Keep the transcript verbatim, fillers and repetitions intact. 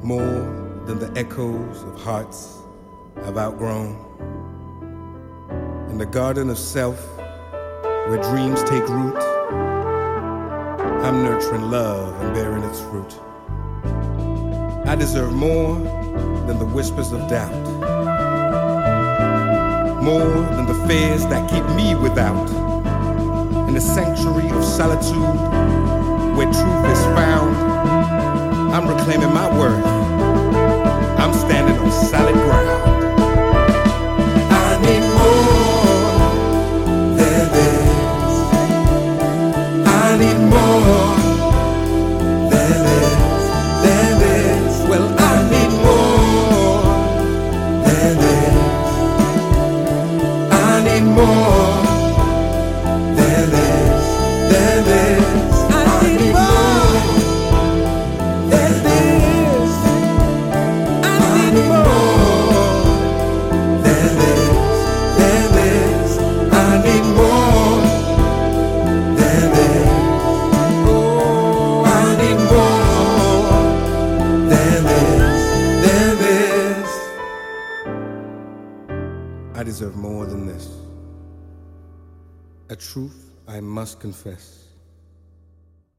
more than the echoes of hearts I've outgrown. In the garden of self, where dreams take root, I'm nurturing love and bearing its fruit. I deserve more than the whispers of doubt, more than the fears that keep me without. In the sanctuary of solitude, where truth is found, I'm reclaiming my worth. I'm standing on solid ground. I need more than this. I need more than this, than this. Well, I need more than this. I need more than this, than this. I need more than this. I need more than this, than this. I need more than this. Oh, I need more than this, than this. I deserve more than this. A truth I must confess.